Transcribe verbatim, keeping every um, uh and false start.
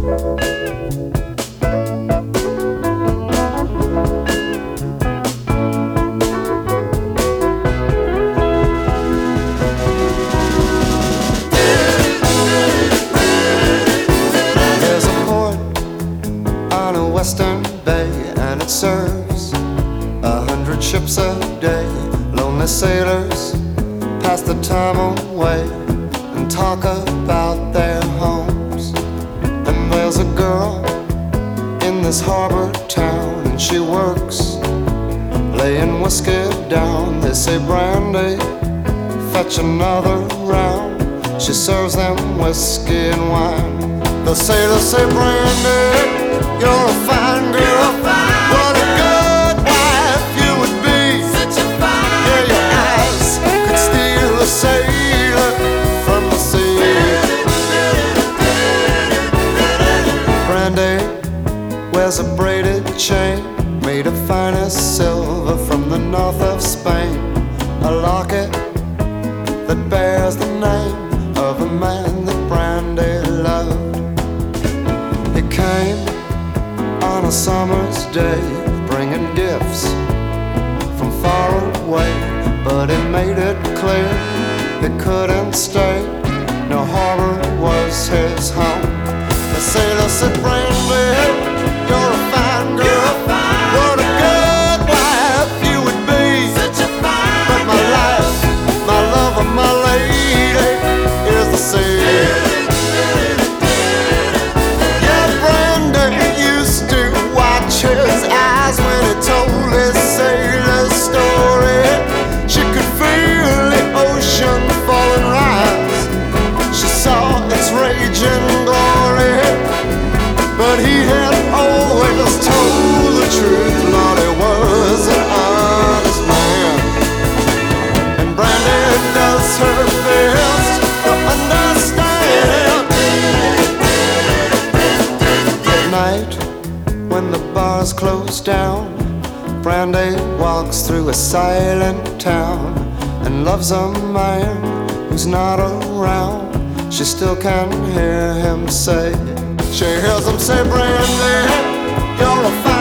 Western Bay, and it serves a hundred ships a day. Lonely sailors pass the time away and talk about their homes. And there's a girl in this harbor town, and she works laying whiskey down. They say, "Brandy, fetch another round." She serves them whiskey and wine. The sailors say, "Brandy, you're a fine girl. What a good wife you would be. Such a fine yeah, your eyes could steal a sailor from the sea." Brandy wears a braided chain made of finest silver from the north of Spain, a locket that bears the name of a man that Brandy loved. He came on a summer's day, bringing gifts from far away, but he made it clear he couldn't stay. No harbor was his home. The sailor said, "Brandy, you're a fine girl. What a good wife you would be. Such a fine but my life, my love, and my lady is the sea." His eyes when he told his sailor story. She could feel the ocean fall and rise. She saw its raging glory, but he had always told the truth. Lord, he was an honest man, and Brandy does her best to understand. At night, when the bars close down, Brandy walks through a silent town and loves a man who's not around. She still can hear him say, she hears him say, "Brandy, you're a fine